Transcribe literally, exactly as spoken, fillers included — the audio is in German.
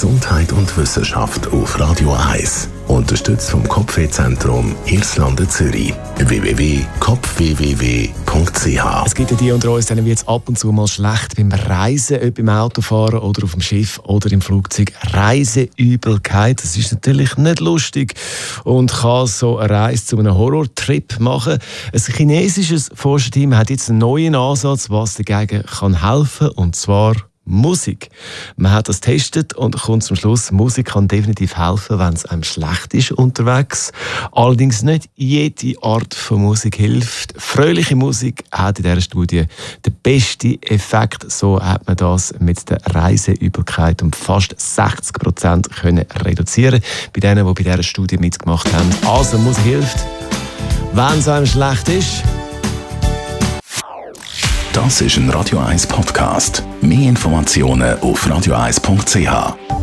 Gesundheit und Wissenschaft auf Radio eins. Unterstützt vom Kopfwehzentrum Irlande Zürich. w w w punkt kopf w w w punkt c h. Es gibt ja die unter uns, denen wird es ab und zu mal schlecht beim Reisen, ob beim Autofahren oder auf dem Schiff oder im Flugzeug. Reiseübelkeit, das ist natürlich nicht lustig und kann so eine Reise zu einem Horrortrip machen. Ein chinesisches Forscherteam hat jetzt einen neuen Ansatz, was dagegen kann helfen, und zwar Musik. Man hat das getestet und kommt zum Schluss, Musik kann definitiv helfen, wenn es einem schlecht ist unterwegs. Allerdings nicht jede Art von Musik hilft. Fröhliche Musik hat in dieser Studie den besten Effekt. So hat man das mit der Reiseübelkeit um fast sechzig Prozent können reduzieren. Bei denen, die bei dieser Studie mitgemacht haben. Also Musik hilft, wenn es einem schlecht ist. Das ist ein Radio eins Podcast. Mehr Informationen auf radio eins punkt c h.